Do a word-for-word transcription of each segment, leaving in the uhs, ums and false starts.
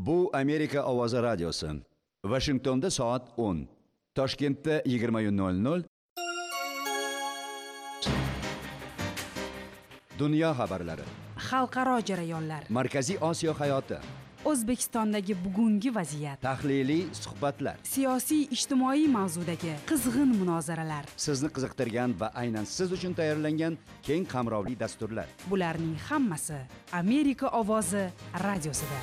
Bu Amerika Ovozi radiosi. Washingtonda soat o'n. Toshkentda yigirma nol nol. Dunyo xabarlari. Xalqaro jarayonlar. Markaziy Osiyo hayoti. O'zbekistondagi bugungi vaziyat. Tahliliy suhbatlar. Siyosiy ijtimoiy mavzudagi qizg'in munozaralar. Sizni qiziqtirgan va aynan siz uchun tayyorlangan keng qamrovli dasturlar. Bularning hammasi Amerika Ovozi radiosida.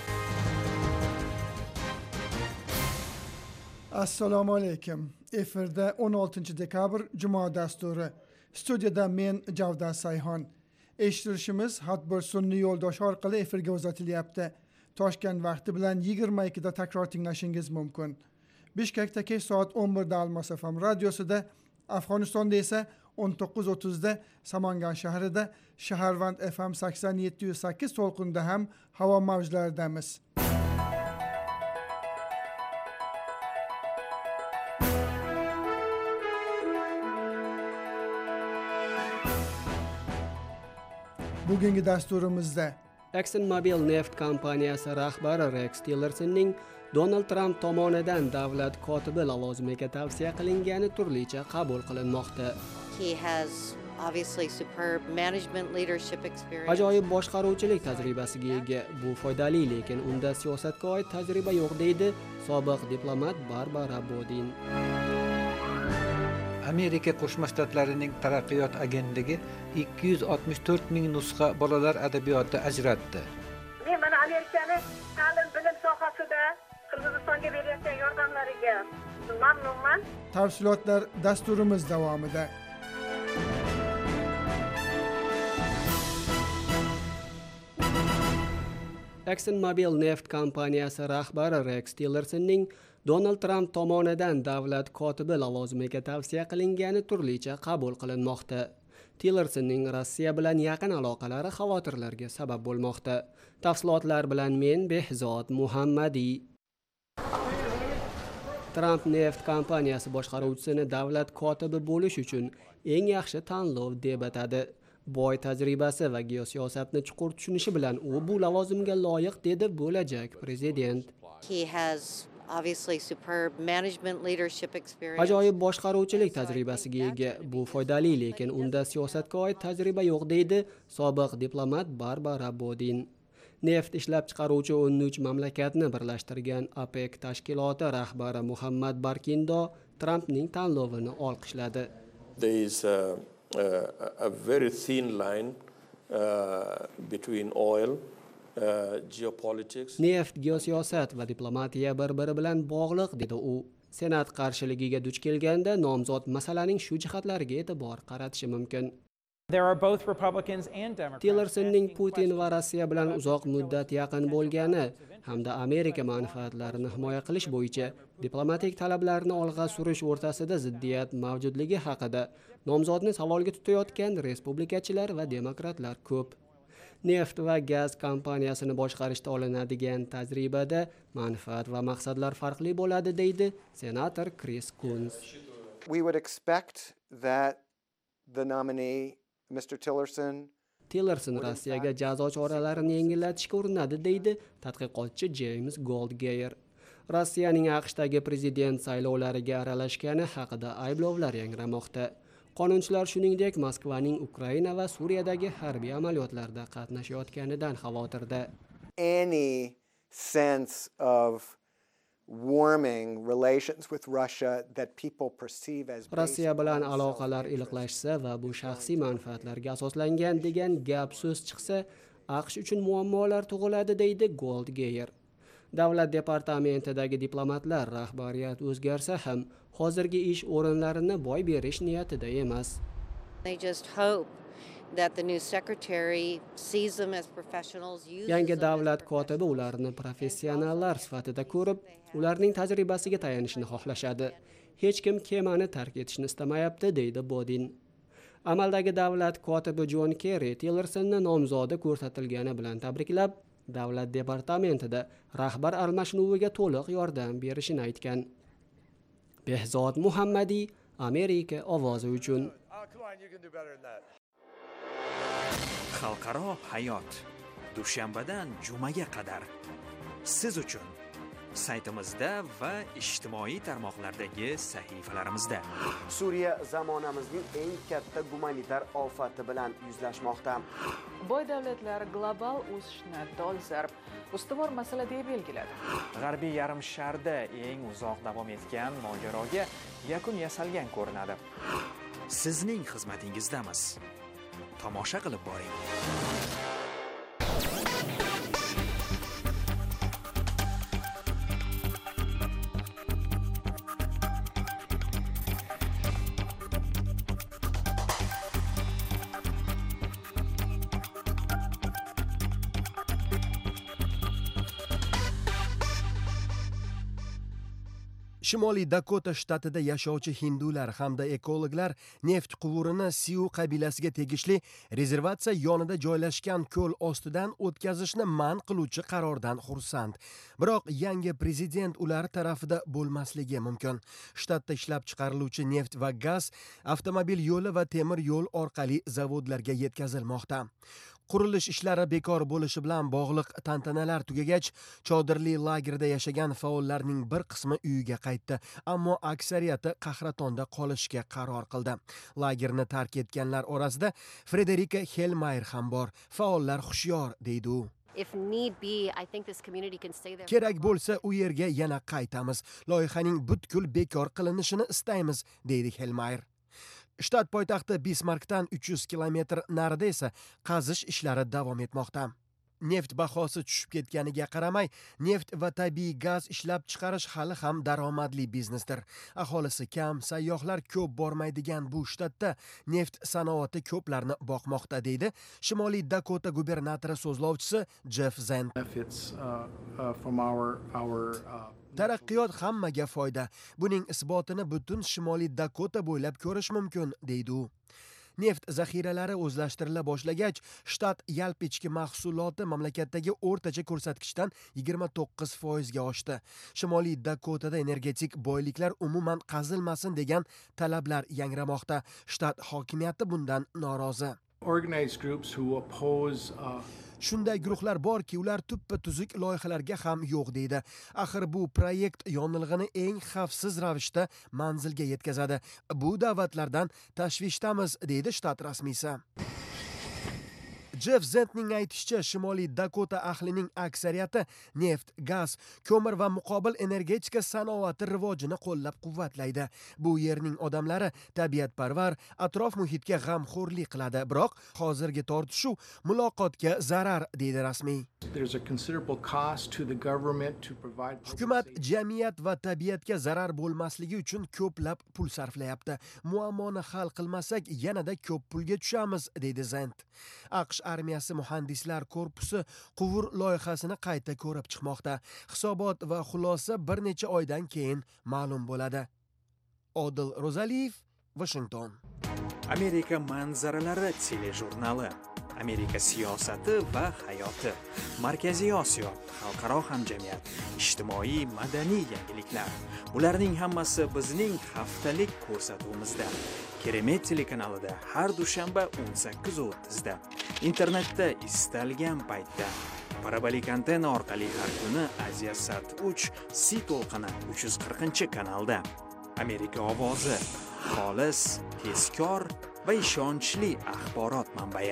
Assalomu alaykum. Efirda o'n oltinchi dekabr Juma dasturi. Studiyada men Javdat Sayhon. Eshitirishimiz hatbir sun'iy yo'ldosh orqali efirga uzatilyapti. Toshkent vaqti bilan yigirma ikkida takror tinglashingiz mumkin. Bishkekda kech soat o'n birda Almas F M radiosida, Afg'onistonda esa o'n to'qqiz o'ttizda Samangan shahrida Shaharvand F M sakson yetti nuqta sakkiz to'lqinda ham havo mavjlaridamiz. Bugungi dasturimizda ExxonMobil neft kompaniyasi rahbari Rex Tillersonning Donald Trump tomonidan davlat kotibi lavozimiga tavsiya qilingani turlicha qabul qilinmoqda. He has obviously superb management leadership experience. Ajoyib boshqaruvchilik tajribasiga ega. Bu foydali, lekin unda siyosatga oid tajriba yo'q, deydi sobiq diplomat Barbara Bodin. Amerika Qo'shma Shtatlarining taraqqiyot agentligi ikki yuz oltmish to'rt ming nusxa bolalar adabiyoti ajratdi. Men mana Amerikani ta'lim bilim sohasida Qirg'izistonga berayotgan yordamlariga mamnunman. Tafsilotlar dasturimiz davomida. ExxonMobil neft kompaniyasi rahbari Rex Tillersonning Donald Trump tomonidan davlat kotibi lavozimiga tavsiya qilingani turlicha qabul qilinmoqda. Tillersonning Rossiya bilan yaqin aloqalari xavotirlarga sabab bo'lmoqda. Tafsilotlar bilan men Behzod Muhammadiy. Trump neft kompaniyasi boshqaruvchisini davlat kotibi bo'lish uchun eng yaxshi tanlov deb atadi. Boy tajribasi va geosiyosatni chuqur tushunishi bilan u bu lavozimga loyiq, dedi bo'lajak prezident. He has obviously superb management leadership experience. Ajoyib boshqaruvchilik tajribasiga ega. Bu foydali, lekin unda siyosatga oid tajriba yo'q, deydi sobiq diplomat Barbara Bodin. Neft ishlab chiqaruvchi o'n uch mamlakatni birlashtirgan OPEC tashkiloti rahbari Muhammad Barkindo Trumpning tanlovini olqishladi. There is a, a, a very thin line uh, between oil Uh, geopolitics. Neft, geosiyosat va diplomatiya bir-biri bilan bog'liq, dedi u. Senat qarshiligiga duch kelganda nomzod masalaning shu jihatlariga e'tibor qaratishi mumkin. There are both Republicans and Democrats. Tillersonning Putin va Rossiya bilan uzoq muddat yaqin bo'lgani hamda Amerika manfaatlarini himoya qilish bo'yicha diplomatik talablarni olg'a surish o'rtasida ziddiyat mavjudligi haqida nomzodni savolga tutayotgan respublikachilar va demokratlar ko'p. Neft va gaz kompaniyasini boshqarishda olinadigan tajribada manfaat va maqsadlar farqli bo'ladi, deydi senator Chris Coons. We would expect that the nominee Mister Tillerson Tillerson Rossiyaga jazo choralarini yengillatishga urinadi, deydi tadqiqotchi James Goldgeyer. Rossiyaning AQShdagi prezident saylovlariga aralashgani haqida ayblovlar yangramoqda. Qonunchilar shuningdek Moskvaning Ukraina va Suriyadagi harbiy amaliyotlarda qatnashayotganidan xavotirda. Any sense of warming relations with Russia that people perceive as Rossiya bilan aloqalar iliqlashsa va bu shaxsiy manfaatlarga asoslangan degan gap so'z chiqsa, AQSh uchun muammolar tug'iladi, deydi Goldgeyer. Davlat departamentidagi diplomatlar rahbariyat o'zgarsa ham hozirgi ish o'rinlarini boy berish niyatida emas. They just hope that the new secretary sees them as professionals. Yangi davlat kotibi ularni professionallar sifatida ko'rib, ularning tajribasiga tayanishni xohlashadi. Hech kim kemani tark etishni istamayapti, deydi Bodin. Amaldagi davlat kotibi John Kerry Tillersonni nomzodi ko'rsatilgani bilan tabriklab, davlat departamentida rahbar almashinuviga to'liq yordam berishini aytgan. Behzod Muhammadiy, Amerika ovozi uchun. Xalqaro hayot. Dushanbadan jumaga qadar siz uchun saytimizda va ijtimoiy tarmoqlardagi sahifalarimizda. Suriya zamonamizning eng katta gumanitar ofati bilan yuzlashmoqda. Boy davlatlar global o'sishni dolzarb ustuvor masala deb belgiladi. G'arbiy yarim sharda eng uzoq davom etgan mojaroga yakun yasalgan ko'rinadi. Sizning xizmatingizdamiz. Tomosha qilib boring. Shimoliy Dakota shtatida yashovchi hindular hamda ekologlar neft quvurini Siu qabilasiga tegishli rezervatsiya yonida joylashgan ko'l ostidan o'tkazishni man qiluvchi qarordan xursand. Biroq yangi prezident ular tarafida bo'lmasligi mumkin. Shtatda ishlab chiqariluvchi neft va gaz avtomobil yo'li va temir yo'l orqali zavodlarga yetkazilmoqda. Qurilish ishlari bekor bo'lishi bilan bog'liq tantanalar tugagach, chodirli lagerda yashagan faollarning bir qismi uyiga qaytdi, ammo aksariyati qahratonda qolishga qaror qildi. Lagerni tark etganlar orasida Frederika Helmayer ham bor. Faollar hushyor deydi u. Kerak bo'lsa, u yerga yana qaytamiz. Loyihaning butkul bekor qilinishini istaymiz, deydi Helmayer. Shtat poytaxti Bismarkdan uch yuz kilometr narida esa qazish ishlari davom etmoqda. Neft bahosi tushib ketganiga qaramay, neft va tabiiy gaz ishlab chiqarish hali ham daromadli biznesdir. Aholisi kam, sayyohlar ko'p bormaydigan bu shtatda neft sanoati ko'plarni boqmoqda, deydi Shimoliy Dakota gubernatori so'zlovchisi Jeff Zent. Taraqqiyot hammaga foyda. Buning isbotini butun Shimoliy Dakota bo'ylab ko'rish mumkin, deydi u. Neft zaxiralari o'zlashtirila boshlagach, shtat yalpi ichki mahsuloti mamlakatdagi o'rtacha ko'rsatkichdan yigirma to'qqiz foizga oshdi. Shimoliy Dakotada energetik boyliklar umuman qazilmasin degan talablar yangramoqda. Shtat hokimiyati bundan norozi. Organized groups who oppose uh... Shunday guruhlar borki, ular tuppa tuzuk loyihalarga ham yo'q deydi. Axir bu proyekt yonilg'ini eng xavfsiz ravishda manzilga yetkazadi. Bu da'vatlardan tashvishdamiz, deydi shtat rasmiysi. Jeff Zentning aytishicha, Shimoliy Dakota ahlining aksariyati neft, gaz, ko'mir va muqobil energetika sanoati rivojini qo'llab-quvvatlaydi. Bu yerning odamlari tabiatparvar, atrof muhitga g'amxo'rlik qiladi, biroq hozirgi tortishuv muloqotga zarar, deydi rasmiy. Hukumat jamiyat va tabiatga zarar bo'lmasligi uchun ko'plab pul sarflayapti. Muammoni hal qilmasak, yanada ko'p pulga tushamiz, deydi Zent. AQSh armiyasi muhandislar korpusi quvur loyihasini qayta ko'rib chiqmoqda. Hisobot va xulosa bir necha oydan keyin ma'lum bo'ladi. Odil Rozaliyev, Washington. Amerika manzaralari telejurnali. Amerika siyosati va hayoti. Markaziy Osiyo, xalqaro hamjamiyat, ijtimoiy madaniy yangiliklar. Bularning hammasi bizning haftalik ko'rsatuvimizda. Keremet telekanalida har dushanba o'n sakkiz o'ttiz da. Internetda istalgan paytda. Parabolik antena orqali har kuni Aziyasat uch C to'lqini uch yuz qirqinchi kanalda. Amerika ovozi, xolis, tezkor va ishonchli axborot manbai.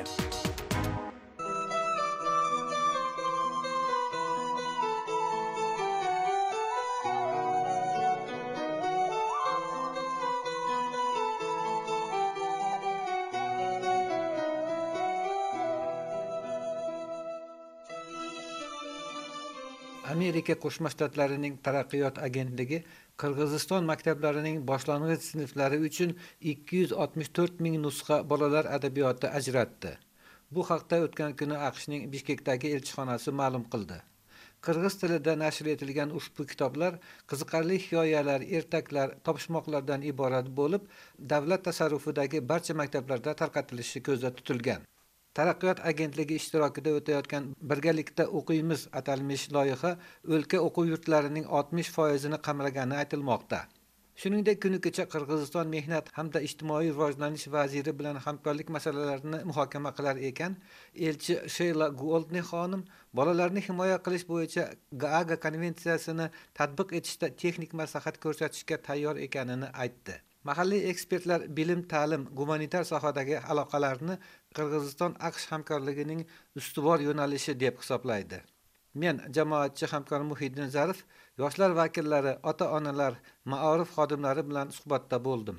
Amerika Qo'shma Shtatlarining taraqqiyot agentligi Qirg'iziston maktablarining boshlang'ich sinflari uchun ikki yuz oltmish to'rt ming nusxa bolalar adabiyoti ajratdi. Bu haqda o'tgan kuni AQShning Bishkekdagi elchixonasi ma'lum qildi. Qirg'iz tilida nashr etilgan ushbu kitoblar qiziqarli hikoyalar, ertaklar, topishmoqlardan iborat bo'lib, davlat tasarrufidagi barcha maktablarda tarqatilishi ko'zda tutilgan. Taraqqiyot agentligi ishtirokida o'tayotgan Birgalikda o'qiymiz atalmish loyiha o'lka o'quv yurtlarining oltmish foizini qamragani aytilmoqda. Shuningdek, kuni kecha Qirg'iziston mehnat hamda ijtimoiy rivojlanish vaziri bilan hamkorlik masalalarini muhokama qilar ekan, elchi Sheyla Goldni xonim bolalarni himoya qilish bo'yicha Gaaga konvensiyasini tatbiq etishda texnik maslahat ko'rsatishga tayyor ekanini aytdi. Mahalliy ekspertlar bilim, ta'lim, gumanitar sohadagi aloqalarni Qirg'iziston-AQSh hamkorligining ustuvor yo'nalishi deb hisoblaydi. Men jamoatchi hamkor Muhiddin Zarif, yoshlar vakillari, ota-onalar, maorif xodimlari bilan suhbatda bo'ldim.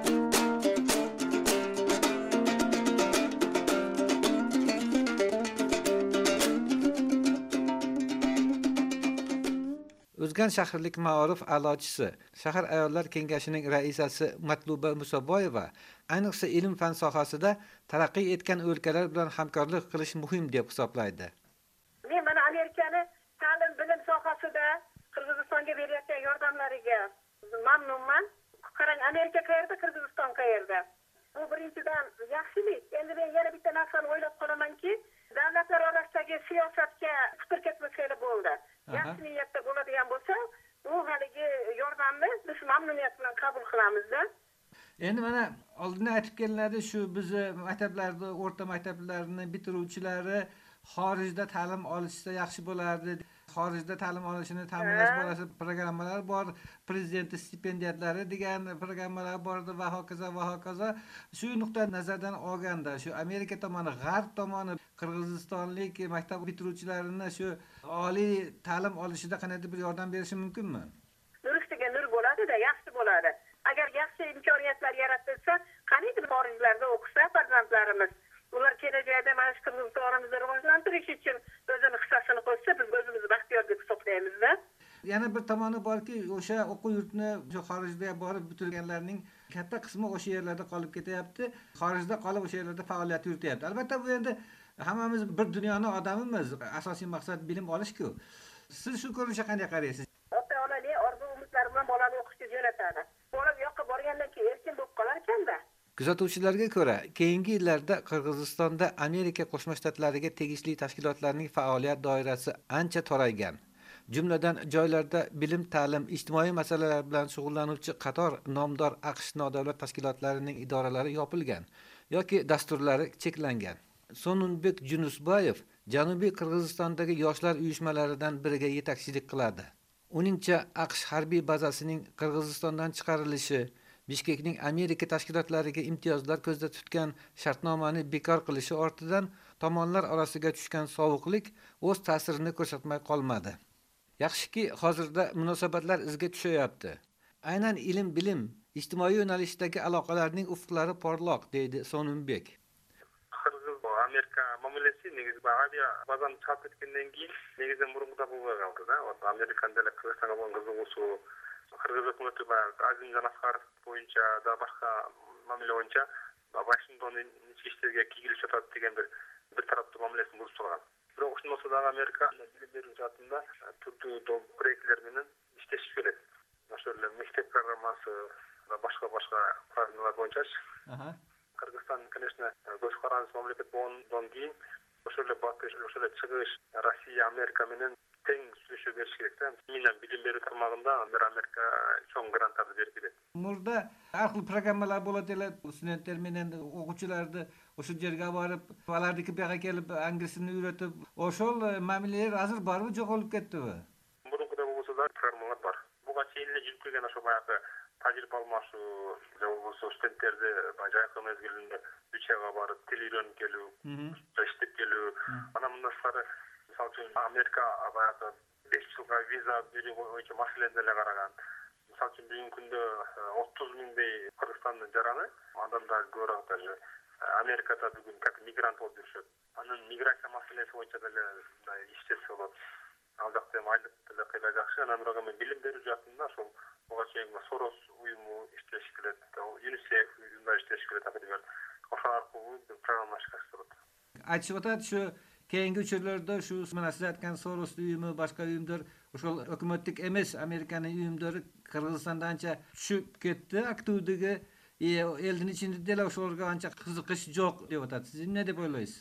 O'zgan shaharlik maorif a'lochisi, shahar ayollar kengashining raisasi Matluba Musaboyeva ayniqsa ilm fan sohasida taraqqiy etgan o'lkalar bilan hamkorlik qilish muhim deb hisoblaydi. Men mana Amerikani ta'lim bilim sohasida Qirg'izistonga berayotgan yordamlariga mamnunman. Qarang, Amerika qayerda, Qirg'iziston qayerda. Bu birinchidan yaxshilik. Endi men yana bitta narsani o'ylab qolamanki, davlatlar orasidagi siyosatga fikr ketmasliklar bo'ldi. Yaxshi niyatda bo'ladigan bo'lsa, u haligi yordamni biz mamnuniyat bilan qabul qilamizda. Endi mana oldin aytib kelinadi, shu bizni maktablarda, o'rta maktablarni bitiruvchilari xorijda ta'lim olishsa yaxshi bo'lardi. Xorijda ta'lim olishini ta'minlash borasida programmalar bor, prezident stipendiyatlari degan programmalar bor va hokazo va hokazo. Shu nuqtai nazardan olganda, shu Amerika tomoni, G'arb tomoni qirg'izistonlik maktab bitiruvchilarini shu oliy ta'lim olishida qanday bir yordam berishi mumkinmi? Nuristiga nur bo'ladi-da, yaxshi bo'ladi. Agar yaxshi imkoniyatlar yaratilsa, qaniydi xorijlarda o'qisa farzandlarimiz, ular kelajakda mana shu Qirg'izistonimizni rivojlantirish uchun o'zini hissasini qo'shsa, biz o'zimizni baxtiyor deb hisoblaymiz-da. Yana bir tomoni borki, o'sha o'quv yurtini shu xorijga borib bitirganlarning katta qismi o'sha yerlarda qolib ketyapti. Xorijda qolib o'sha yerlarda faoliyat yurityapti. Albatta bu endi hammamiz bir dunyoning odamimiz. Asosiy maqsad bilim olish-ku. Siz shu ko'rinishga qanday qaraysiz? Ota-onalar orzu-umidlar bilan bolani o'qishga jo'natadi. Bola bu yoqqa borgandan keyin erkin bo'lib qolar ekanda. Kuzatuvchilarga ko'ra, keyingi yillarda Qirg'izistonda Amerika Qo'shma Shtatlariga tegishli tashkilotlarning faoliyat doirasi ancha toraygan. Jumladan joylarda bilim, ta'lim, ijtimoiy masalalar bilan shug'ullanuvchi qator nomdor AQSh nodavlat tashkilotlarining idoralari yopilgan yoki dasturlari cheklangan. Sonunbek Junusboyev Janubiy Qirg'izistondagi yoshlar uyushmalaridan biriga yetakchilik qiladi. Uningcha, AQSh harbiy bazasining Qirg'izistondan chiqarilishi, Bishkekning Amerika tashkilotlariga imtiyozlar ko'zda tutgan shartnomani bekor qilishi ortidan tomonlar orasiga tushgan sovuqlik o'z ta'sirini ko'rsatmay qolmadi. Yaxshiki, hozirda munosabatlar izga tushyapti. Aynan ilm, bilim, ijtimoiy yo'nalishdagi aloqalarning ufqlari porloq, deydi Sonunbek. Qirg'iz Amerika mamlakati negizda aviya bazani chop etgandan keyin negizda murungda bo'lib qoldi-da. Amerikanda Qirg'izistonga bo'lgan qiziquvchi Qirg'iz hukumati va Azimjon Asqarov bo'yicha da boshqa mamlakat bo'yicha Washingtonning ichki ishlarga kiyilib yotadi degan bir bir tarafda mamlakat bo'lib turgan. Biroq shunday bo'lsa Amerika bilim beruv jihatida turli proyektlar bilan ishlash kerak. Masalan, maktab programmasi va boshqa boshqa programmalar bo'yicha Qirg'iziston, конечно, boshqaruv mamlakat bo'lgandan keyin o'shalar botish, o'shalar chiqish, Rossiya, Amerika bilan teng suyush berish kerak-da. Men bilim beruv tarmog'ida Amerika cho'ng grantlarni berib keladi. Murda har xil programmalar bo'ladi, studentlar bilan o'quvchilarni o'sha yerga borib, ularniki bu yerga kelib inglizini o'rgatib, o'shol mamlalar hozir bormi, yo'qolib ketdimi? Burunqida bo'lsa programmalar bor. Bugacha yillar yurib kelgan o'sha boyaqa tajriba almashu, bo'lsa studentlarni bajargan mezgilinde uch oyga borib til o'rganib kelu, ishlab kelu. Mana bundan tashqari misol uchun Amerika boyaqa besh yilga viza berish bo'yicha masalalarga qaragan. Misol uchun bugungi kunda o'ttiz mingday Qirg'izistonning jarani odamlar ko'radi. Amerikada bugun как migrant bo'lib yurishadi. Anan migratsiya masalasi bo'yicha da ishlash bo'ladi. Albatta mayli tilda qilib yaxshi, anamroq bilim beruv jihatida shu bo'g'acha Soros uyumu ishlash kerak, UNICEF uyumida ishlash kerak deb o'shalar qo'yib programma chiqarishdi. Aytib o'tadi, shu keyingi uchurlarda shu mana siz aytgan Soros uyumi, boshqa uyumlar, o'sha hukumatlik emas Amerikaning uyumlari Qirg'izistonda ancha tushib ketdi, aktivligi elning ichida o'shalarga ancha qiziqish yo'q deb o'tadi. Siz nima deb o'ylaysiz?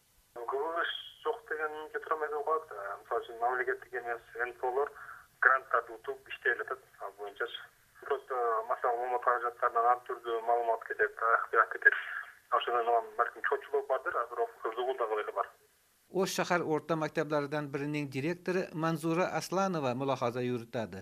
Yo'q degan keltirmaydi qo'yadi. Misol uchun mamlakatdagi emas, N P O'lar grantlar o'tib ishlayotadi bo'yicha. Просто karajatlardan az türlü malumat ketip, ihtiyat ketip. Aşınan belki çoğunluk vardır, az bir kızığı da böyle var. O'sh shahar o'rta maktablaridan birining direktori Manzura Aslanova mulohaza yuritadi.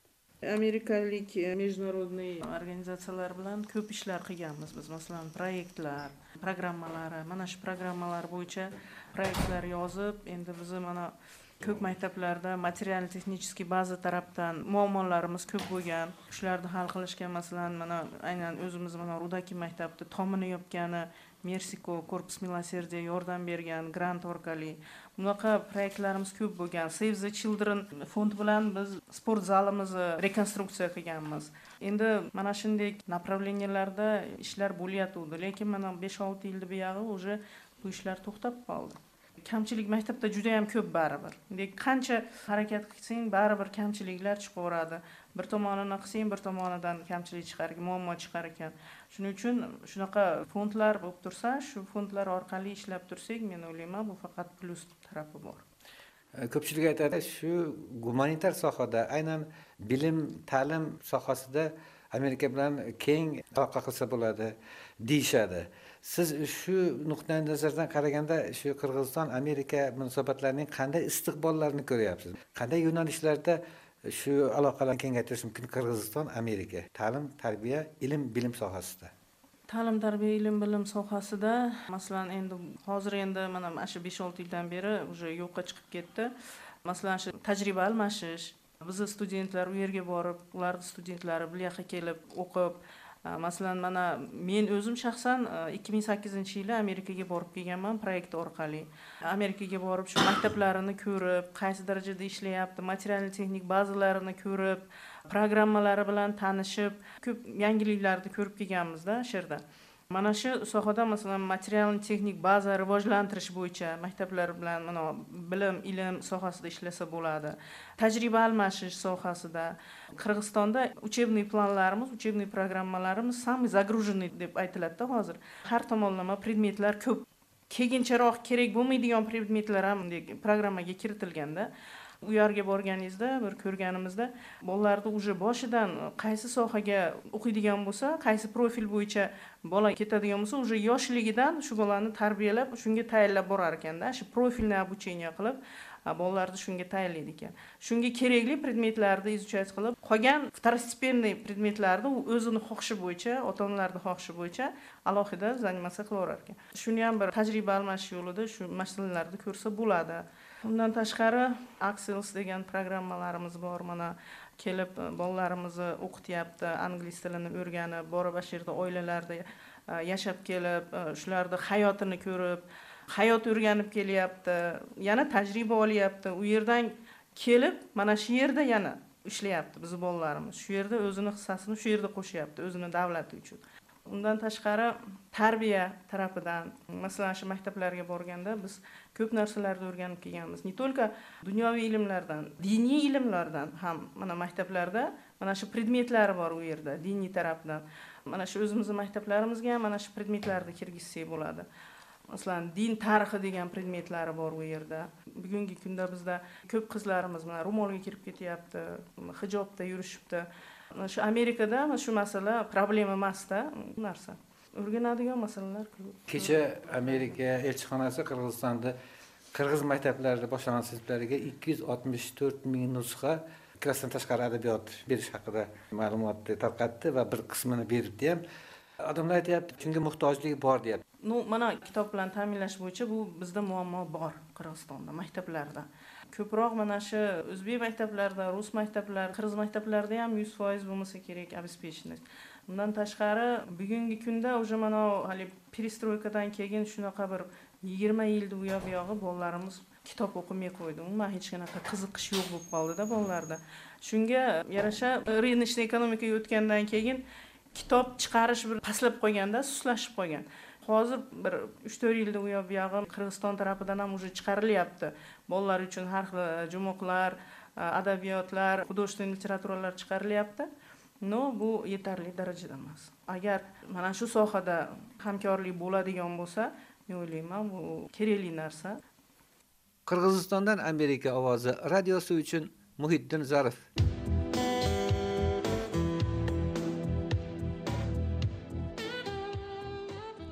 Amerikalik международный organizatsiyalar bilan ko'p ishlar qilganmiz biz. Masalan, proyektlar, programmalar, mana shu programmalar bo'yicha proyektlar yozib, endi biz mana ko'p maktablarda material texnik baza tarafdan muammolarimiz ko'p bo'lgan. Shularni hal qilishga masalan mana aynan o'zimiz mana Rudaki maktabda tomini yopgani Mersiko Korpus Milosердия yordam bergan grant orqali. Bunaqa proyektlarimiz ko'p bo'lgan. Save the Children fond bilan biz sport zalimizni rekonstruksiya qilganmiz. Endi mana shunday направленияларда ishlar bo'lyapti, lekin mana besh olti yilda buyog'i уже bu ishlar to'xtab qoldi. Kamchilik maktabda juda ham ko'p baribir. Endi qancha harakat qilsang, baribir kamchiliklar chiqaveradi. Bir tomonidan qilsang, bir tomonidan kamchilik chiqar, muammo chiqar ekan. Shuning uchun shunaqa fondlar bo'lib tursa, shu fondlar orqali ishlab tursak, men o'ylayman, bu faqat plus tarafi bor. Ko'pchilik aytadi, shu gumanitar sohada, aynan bilim, ta'lim sohasida Amerika bilan keng aloqa qilsa bo'ladi deyishadi. Siz shu nuqtai nazardan qaraganda shu Qirg'iziston Amerika munosabatlarining qanday istiqbollarini ko'ryapsiz? Qanday yo'nalishlarda shu aloqalarni kengaytirish mumkin Qirg'iziston Amerika ta'lim, tarbiya, ilm, bilim sohasida? Ta'lim, tarbiya, ilm, bilim sohasida masalan endi hozir endi mana shu besh olti yildan beri уже yo'qqa chiqib ketdi. Masalan shu tajriba almashish, bizni studentlar u yerga borib, ular studentlari bu yoqqa kelib o'qib, masalan mana men o'zim shaxsan ikki ming sakkizinchi yili Amerikaga borib kelganman proyekt orqali. Amerikaga borib shu maktablarini ko'rib, qaysi darajada ishlayapti, material texnik bazalarini ko'rib, programmalari bilan tanishib, ko'p yangiliklarni ko'rib kelganmiz-da shu yerda. Mana shu sohada masalan material texnik baza rivojlantirish bo'yicha maktablar bilan mana bilim, ilm sohasida ishlasa bo'ladi. Tajriba almashish sohasida Qirg'izistonda учебный planlarimiz, учебный programmalarimiz самый загруженный deb aytiladi hozir. Har tomonlama predmetlar ko'p. Keyincharoq kerak bo'lmaydigan predmetlar ham programmaga kiritilganda u yerga borganingizda bir ko'rganimizda bolalarni уже boshidan qaysi sohaga o'qiydigan bo'lsa, qaysi profil bo'yicha bola ketadigan bo'lsa, уже yoshligidan shu bolani tarbiyalab, shunga tayyorlab borar ekanda, shu profilni обучение qilib bolalarni shunga tayyorlaydi ekan. Shunga kerakli predmetlarni izuchat qilib, qolgan второстепенный predmetlarni u o'zini xohishi bo'yicha, ota-onalarning xohishi bo'yicha alohida zanimatsiya qilaverar ekan. Shuni ham bir tajriba almashish yo'lida shu masalalarni ko'rsa bo'ladi. Bundan tashqari Axels degan programmalarimiz bor. Mana kelib bolalarimizni o'qityapti, ingliz tilini o'rganib, borib shu yerda oilalarda yashab kelib, shularning hayotini ko'rib, hayot o'rganib kelyapti, yana tajriba olyapti. U yerdan kelib, mana shu yerda yana ishlayapti biz bolalarimiz. Shu yerda o'zini hissasini shu yerda qo'shyapti, o'zini davlati uchun. Undan tashqari tarbiya tarafidan, masalan, shu maktablarga borganda biz ko'p narsalarni o'rganib kelganmiz. Ne только dunyoviy ilmlardan, diniy ilmlardan ham mana maktablarda mana shu predmetlar bor u yerda, diniy tarafdan. Mana shu o'zimizning maktablarimizga ham mana shu predmetlarni kirgizsak bo'ladi. Masalan, din tarixi degan predmetlari bor u yerda. Bugungi kunda bizda ko'p qizlarimiz mana ro'molga kirib ketyapti, hijobda yurishibdi. Shu Amerikada shu masala problema emas-da, narsa. O'rganadigan masalalar ko'p. Kecha Amerika elchixonasi Qirg'izistonda Qirg'iz maktablarida boshlang'ich sinflariga ikki yuz oltmish to'rt ming nusxa klassdan tashqari adabiyot berish haqida ma'lumot tarqatdi va bir qismini beribdi ham. Odamlar aytayapti, shunga muhtojlik bor deyapti. Ну, mana kitob bilan ta'minlash bo'yicha bu bizda muammo bor Qirg'izistonda maktablarda. Ko'proq mana shu o'zbek maktablarida, rus maktablarida, qirg'iz maktablarida ham yuz foiz bo'lmasa kerak обеспеченность. Bundan tashqari bugungi kunda уже mana hali perestroykadan keyin shunaqa bir yigirma yilda u yoq bu yog'i bolalarimiz kitob o'qimay qo'ydi. Umuman hech qanaqa qiziqish yo'q bo'lib qoldi-da bolalarda. Shunga yarasha rыночный ekonomikaga o'tgandan keyin kitob chiqarish bir pastlab qolganda, suslashib qolgan. Hozir bir uch to'rt yilda u yoq bu yog'i Qirg'iziston tarafidan ham уже chiqarilyapti. Bolalar uchun har xil jumuqlar, adabiyotlar, художественный literaturalar chiqarilyapti. No, bu yetarli darajada emas. Agar mana shu sohada hamkorlik bo'ladigan bo'lsa, men o'ylayman, bu kerakli narsa. Qirg'izistondan Amerika ovozi radiosi uchun Muhiddin Zarif.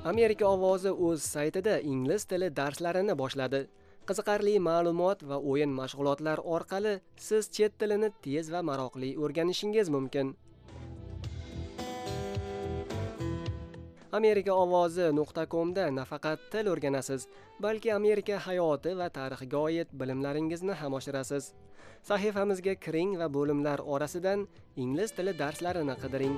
Amerika ovozi o'z saytida ingliz tili darslarini boshladi. Qiziqarli ma'lumot va o'yin mashg'ulotlar orqali siz chet tilini tez va maroqli o'rganishingiz mumkin. amerika ovozi nuqta com da nafaqat til o'rganasiz, balki Amerika hayoti va tarixiga oid bilimlaringizni ham oshirasiz. Sahifamizga kiring va bo'limlar orasidan ingliz tili darslarini qidiring.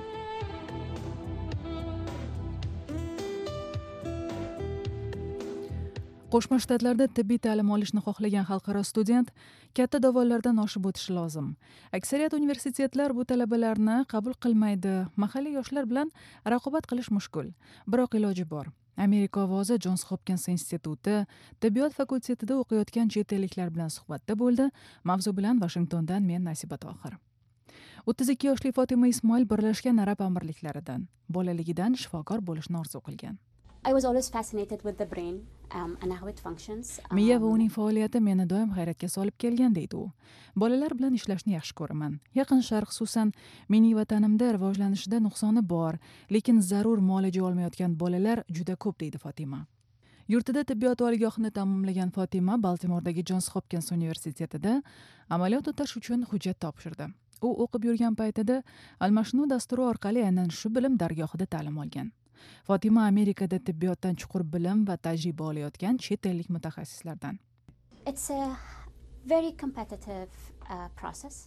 Qo'shma Shtatlarda tibbiy ta'lim olishni xohlagan xalqaro student katta dovonlardan oshib o'tishi lozim. Aksariyat universitetlar bu talabalarni qabul qilmaydi. Mahalliy yoshlar bilan raqobat qilish mushkul. Biroq iloji bor. Amerika ovozi Johns Hopkins instituti tibbiyot fakultetida o'qiyotgan chet elliklar bilan suhbatda bo'ldi. Mavzu bilan Washingtondan men Nasiba Tohir. o'ttiz ikki yoshli Fotima Ismoil Birlashgan Arab Amirliklaridan. Bolaligidan shifokor bo'lishni orzu qilgan. I was always fascinated with the brain um, and how it functions. Miya va uning faoliyati meni doim hayratga solib kelgan deydi u. Bolalar bilan ishlashni yaxshi ko'raman. Yaqin Sharq, xususan mening vatanimda rivojlanishida nuqsoni bor, lekin zarur muolaja olmayotgan bolalar juda ko'p deydi Fotima. Yurtida tibbiyot oliygohini tamomlagan Fotima Baltimordagi Johns Hopkins universitetida amaliyot o'tash uchun hujjat topshirdi. U o'qib yurgan paytida almashinuv dasturi orqali aynan shu bilim dargohida ta'lim olgan. Fotima Amerikada tibbiyotdan chuqur bilim va tajriba olayotgan chet ellik mutaxassislardan. It's a very competitive uh, process.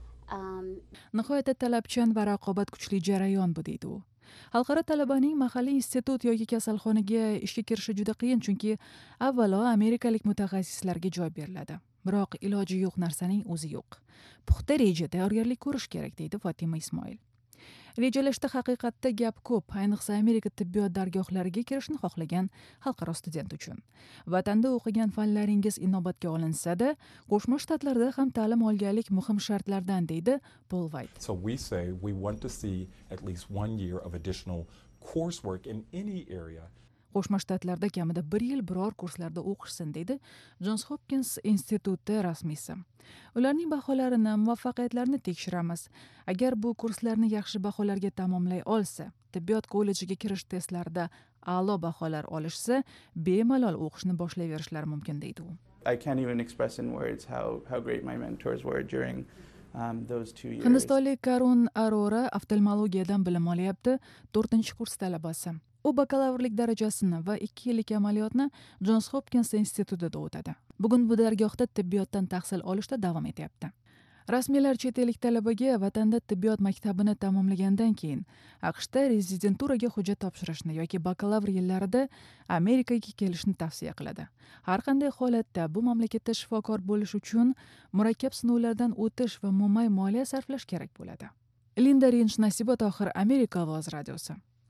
Um, Nihoyatda talabchan va raqobat kuchli jarayon bu deydi u. Xalqaro talabaning mahalliy institut yoki kasalxonaga ishga kirishi juda qiyin, chunki avvalo amerikalik mutaxassislarga joy beriladi. Biroq iloji yo'q narsaning o'zi yo'q. Puxta reja tayyorgarlik ko'rish kerak deydi Fotima Ismoil. Rejalashda haqiqatda gap ko'p, ayniqsa Amerika tibbiyot dargohlariga kirishni xohlagan xalqaro student uchun. Vatanda o'qigan fanlaringiz inobatga olinsa-da, Qo'shma Shtatlarda ham ta'lim olganlik muhim shartlardan deydi Paul White. So we say we want to see at least one year of additional coursework in any area. Qo'shma Shtatlarda kamida bir yil biror kurslarda o'qishsin deydi Johns Hopkins instituti rasmiysi. Ularning baholarini, muvaffaqiyatlarini tekshiramiz. Agar bu kurslarni yaxshi baholarga tamomlay olsa, tibbiyot kollejiga kirish testlarida a'lo baholar olishsa, bemalol o'qishni boshlayverishlari mumkin deydi u. I can't even express in words how how great my mentors were during um, those two years. Hindistonlik Karun Arora oftalmologiyadan bilim olyapti, to'rtinchi kurs talabasi. U bakalavrlik darajasini va ikki yillik amaliyotni Johns Hopkins institutida o'tadi. Bugun bu dargohda tibbiyotdan tahsil olishda davom etyapti. Rasmiylar chet ellik talabaga vatanda tibbiyot maktabini tamomlagandan keyin AQShda rezidenturaga hujjat topshirishni yoki bakalavr yillarida Amerikaga kelishni tavsiya qiladi. Har qanday holatda bu mamlakatda shifokor bo'lish uchun murakkab sinovlardan o'tish va mo'may moliya sarflash kerak bo'ladi. Linda Rinch, Nasiba Tohir, Amerika ovozi radiosi.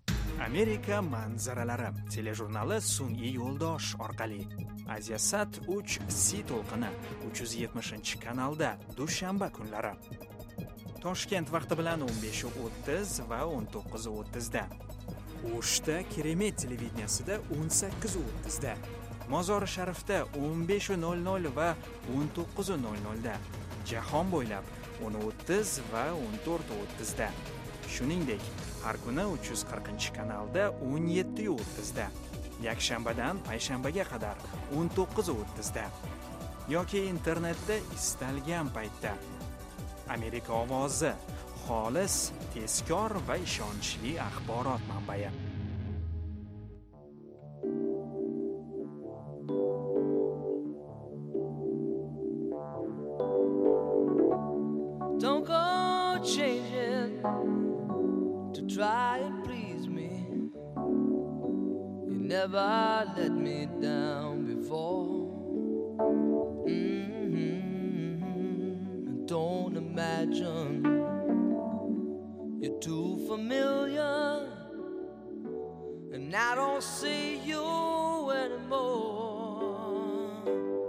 Amerika manzaralari telejurnali sun'iy yo'ldosh orqali Aziyasat uch C to'lqini uch yuz yetmishinchi kanalda dushanba kunlari. Toshkent vaqti bilan o'n besh o'ttiz va o'n to'qqiz o'ttiz da. O'shda Keremet televideniyasida o'n sakkiz o'ttiz da. Mozori Sharifda o'n besh nol nol va o'n to'qqiz nol nol da. Jahon bo'ylab o'n o'ttiz va o'n to'rt o'ttiz da. Shuningdek, har kuni uch yuz qirqinchi kanalda o'n yetti o'ttiz da. Yakshanbadan payshanbaga qadar o'n to'qqiz o'ttiz da. Yoki internetda istalgan paytda. Amerika ovozi, xolis, tezkor va ishonchli axborot manbai. Don't go changing to try and please me. You never let me down before. Mm-hmm. Don't imagine you're too familiar, and I don't see you anymore.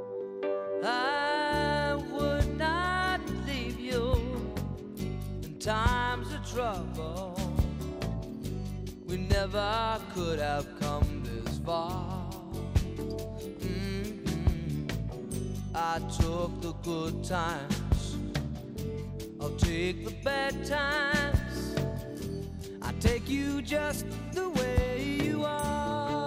I would not leave you in times of trouble. We never could have come this far. Mm-hmm. I took the good times, I'll take the bad times. I take you just the way you are.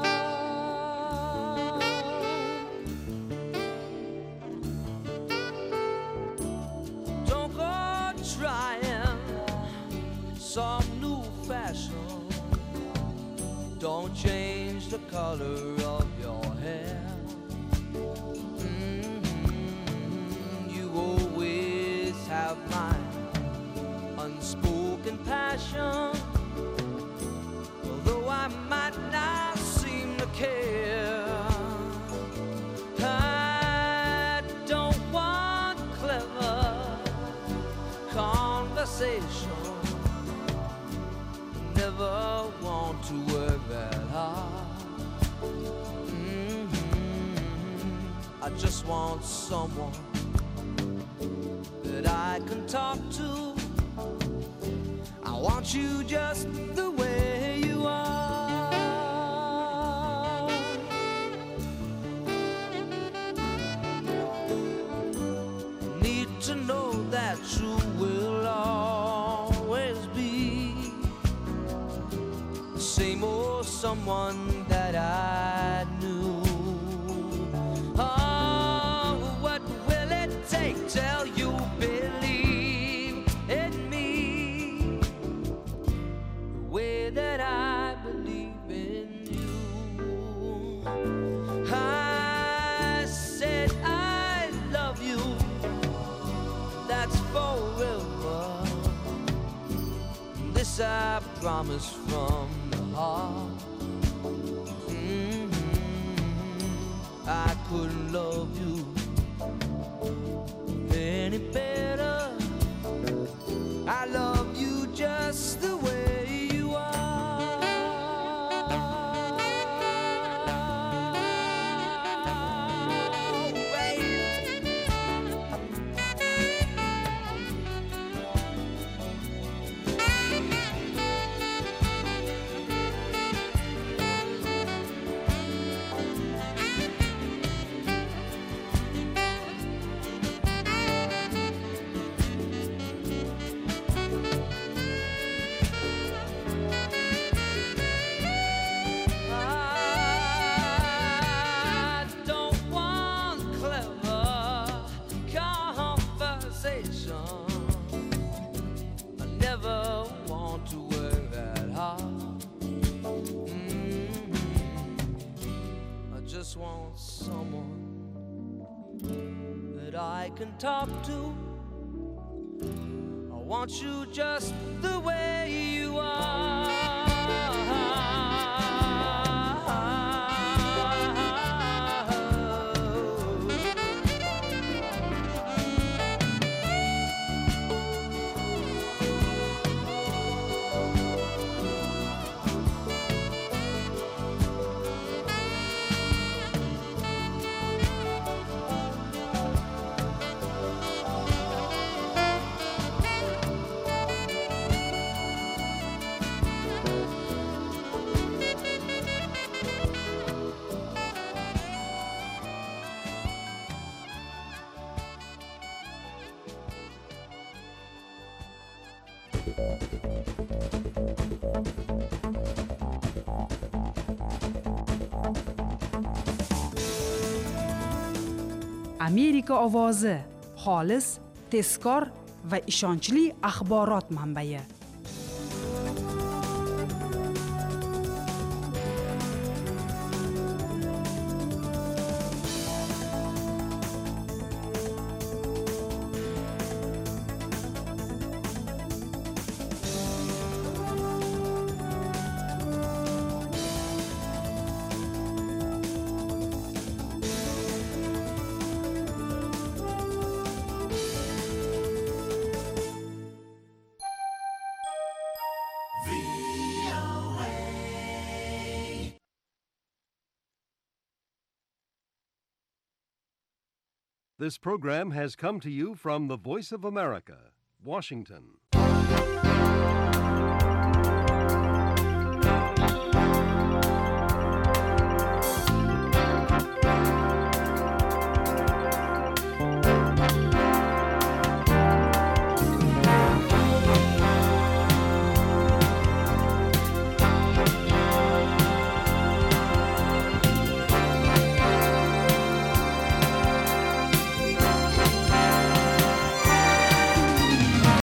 don't change the color of your hair. Mm-hmm. You always have my unspoken passion, although I might not seem to care. I don't want clever conversation, never want to work that hard. Mm-hmm. I just want someone that I can talk to. I want you just the way you are. Need to know that you will always be the same old someone that I knew. Oh, what will it take till you believe in me the way that I believe in you? I said I love you, that's forever. This I promise from the heart. Mm-hmm. I couldn't love you any better. I love you just the way you are. I don't want clever conversation. I never want to work that hard. Mm-hmm. I just want someone that I can talk to. I want you just the way you are. Amerika ovozi, xolis, tezkor va ishonchli axborot manbai. This program has come to you from the Voice of America, Washington.